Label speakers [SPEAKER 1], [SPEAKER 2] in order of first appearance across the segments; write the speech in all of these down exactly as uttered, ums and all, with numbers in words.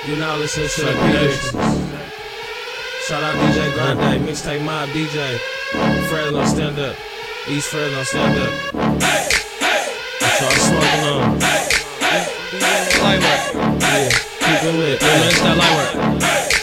[SPEAKER 1] You now listening to the Beatles. Shout out D J Grande, mixtape Mob D J. Fresno stand up. East Fresno stand up. What y'all smoking on?
[SPEAKER 2] Light work.
[SPEAKER 1] Yeah, keep it lit. Yeah, man, it's that light work.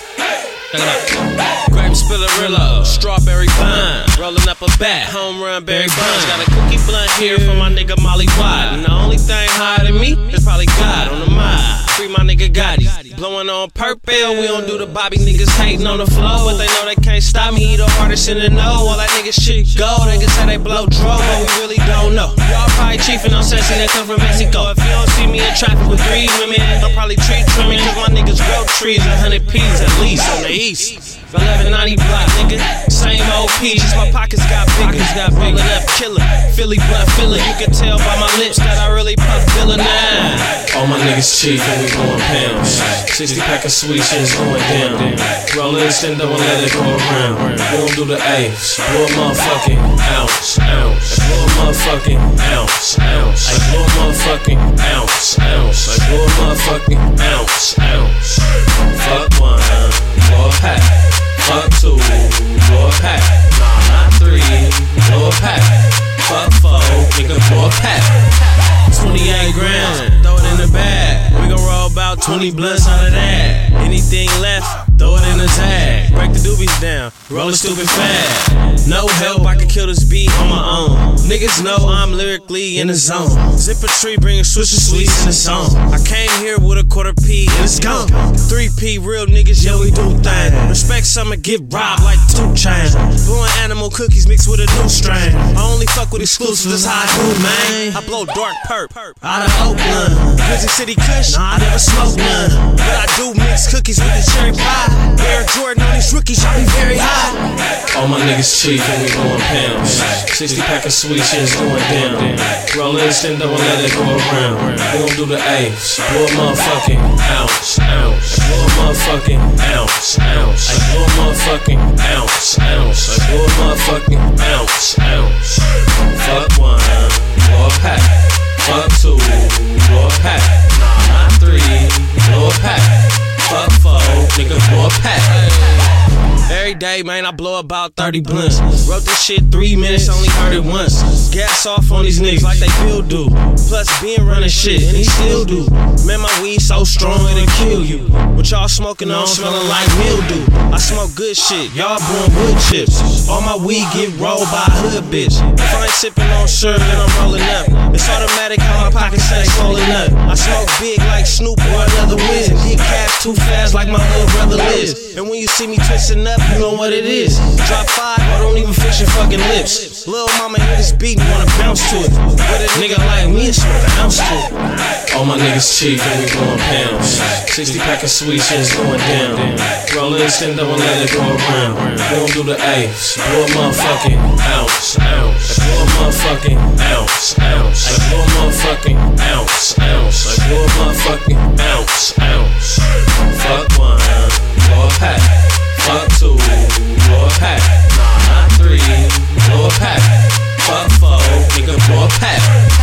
[SPEAKER 2] Check it out. Grape Spillarillo, strawberry vine, rolling up a bat, home run Barry Bonds. Got a cookie blunt here for my nigga Molly Watt. And the only thing higher than me is probably God on the mind. Free my nigga Gotti, blowing on purple. We don't do the Bobby niggas hating on the flow, but they know they can't stop me. He the hardest in the know. All that nigga shit go. They can say they blow dro, but we really don't know. Y'all probably chiefin' on Sassy that come from Mexico. If you don't see me in traffic with three women, I'll probably treat trimming, cause my niggas grow trees a hundred P's at least on the east. eleven ninety block, nigga. Same old P, just my pockets got bigger. Got rolling up killer, Philly blunt filler. You can tell by my lips that I really puff Villa nine.
[SPEAKER 1] All my niggas cheap and we going pounds. sixty pack of sweet shit's going down. Roll it, stand up and let it go around. We don't do the A's. Blow a motherfucking ounce, ounce. Blow a motherfucking ounce, ounce. I blow a motherfucking ounce, ounce. I blow a motherfucking ounce, ounce. Fuck one, blow a pack. Fuck two, blow a pack. Nah, not three, blow a pack. Fuck four, nigga, blow a pack. twenty-eight grand, throw it in the bag. We gon' roll about twenty blunts out of that. Anything left, throw it in the tag. Break the doobies down, roll it stupid fast. No help, I can kill this beat on my own. Niggas know I'm lyrically in the zone. Zip a tree, bringing swisher sweets in the song. I came here with a quarter P and it's gone. three P, real niggas, yeah, we do things. Respect some and get robbed like two chains. Blowing animal cookies mixed with a new strain. I only fuck with exclusives, that's how I do, man. I blow dark perp out of Oakland. Grizzly City Kush, nah, I never smoke none. But I do mix cookies with the cherry pie. Air Jordan on these rookies, y'all be very high. All my niggas cheap and we going pounds. sixty pack of sweet shit's going down. Roll it, stand up and let it go around. We don't do the A's. Blow a motherfucking ounce, ounce. Blow a motherfucking ounce, ounce. I blow a motherfucking ounce, ounce. I blow a motherfucking ounce, ounce. Fuck one, blow a pack. Fuck two, blow a pack. Nah, not three, blow a pack. Fuck four, nigga, blow a pack. Every day, man, I blow about thirty blunts. Wrote this shit three minutes, only heard it once. Gas off on these niggas like they still do. Plus, being running shit, and he still do. Man, my weed so strong it'll kill you. What y'all smoking on, smelling like mildew. I smoke good shit, y'all blowing wood chips. All my weed get rolled by a hood bitch. If I ain't sipping on syrup, then I'm rolling up. It's automatic how my pockets stay swollen up. I smoke big like Snoop or another Wiz. And get cash too fast like my little brother Liz. And when you see me twisting up, you know what it is. Drop five, I don't even fix your fucking lips. Lil' mama hear this beat and wanna bounce to it. But a nigga like me, it's what bounce to it. All my niggas cheap and we going pounds. sixty pack of sweet shit's going down. Roll it, stand up and let it go around. We don't do the A's. Blow a motherfucking ounce, ounce. I blow a motherfucking ounce, ounce. I blow a motherfucking ounce, ounce. I blow a motherfucking ounce, ounce. Fuck one, blow a pack. Fuck two, blow a pack. Nah, not three, blow a pack. Fuck four, nigga, blow a pack.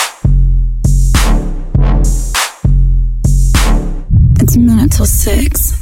[SPEAKER 3] It's a minute till six.